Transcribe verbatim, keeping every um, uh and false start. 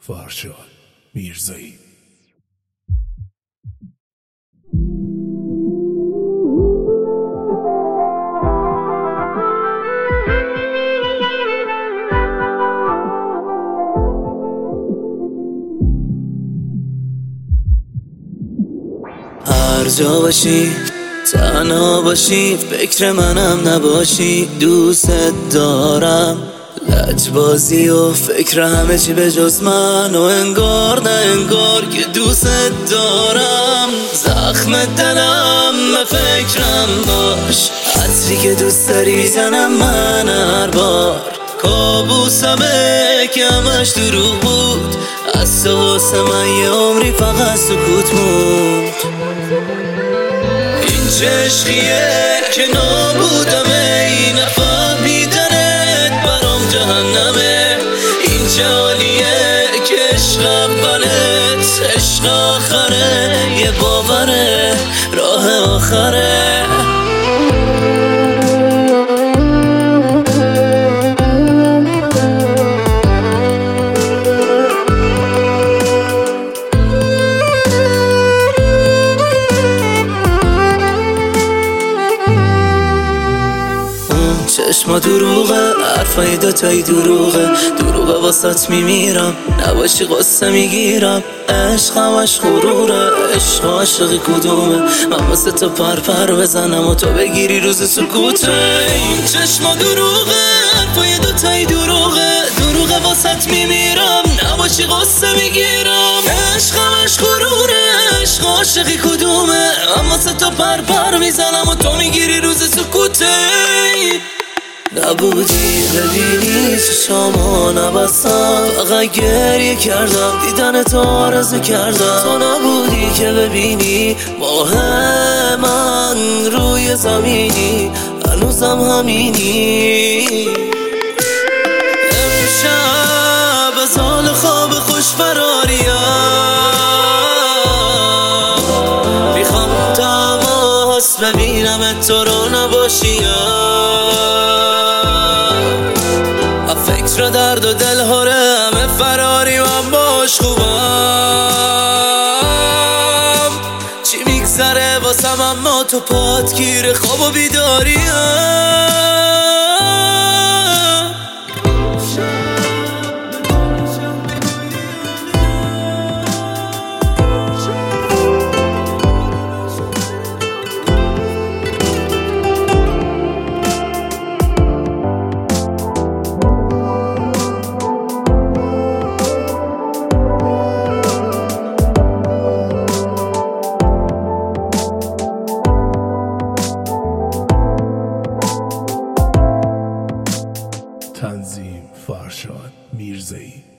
فرشاد میرزایی. هر جا باشی تنها باشی فکر منم نباشی دوست دارم لجبازی و فکر همه چی به جز من و انگار نه انگار که دوست دارم زخم دلم به فکرم باش عطری که دوست داری میزنم من هر بار کابوسمه که همش دروغ بود از تو واسه من یه عمری فقط سکوت موند این چه عشقیه که نابودمه این نفهمیدنت برام جهنمه این چه حالیه که عشق اولت عشق آخره یه باوره راه آخره چشما دروغه حرفای دوتایی دروغه دروغه واسات میمیرم نباشی قصه میگیرم عشق همش غروره عشق عاشقی کدومه من واسه تو پر پر بزنم و تو بگیری روز سکوته این چشما دروغه حرفای دوتایی دروغه دروغه واسات میمیرم نباشی قصه میگیرم عشق همش غروره عشق عاشقی کدومه من واسه تو پر پر میزنم و تو میگیری روز سکوته نبودی ببینی چشامو نبستم فقط گریه کردم دیدن تو آرزو کردم تو نبودی که ببینی ماه من روی زمینی هنوزم همینی امشب از حال خواب خوش فراریم میخوام تماس ببینم تو رو نباشیم فکر درد و دل هاره همه فراری من باش خوبم چی میگذره واسم اما تو پات گیر خواب و بیداریم تنظیم فرشاد میرزایی.